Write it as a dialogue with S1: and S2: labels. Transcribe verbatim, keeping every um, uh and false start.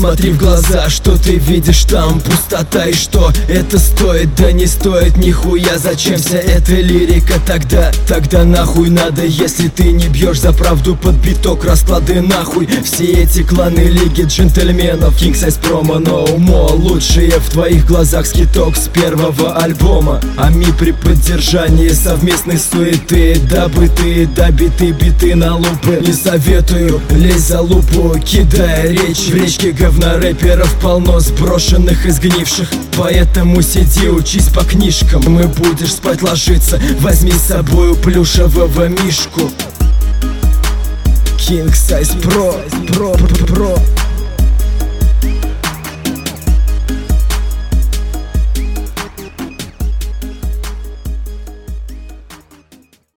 S1: Посмотри в глаза, что ты видишь там? Пустота, и что это стоит? Да не стоит нихуя. Зачем вся эта лирика тогда? Тогда нахуй надо, если ты не бьешь за правду под биток. Расклады нахуй. Все эти кланы лиги джентльменов, King Size Promo, No More. Лучшие в твоих глазах скиток с первого альбома. А ми при поддержании совместной суеты, дабы ты добиты биты на лупы. Не советую лезь за лупу, кидая речь. В речке говна рэперов полно сброшенных и сгнивших. Поэтому сиди, учись по книжкам. Мы будешь спать ложиться, возьми с собою плюшевого мишку. King Size Pro, Pro, Pro, Pro.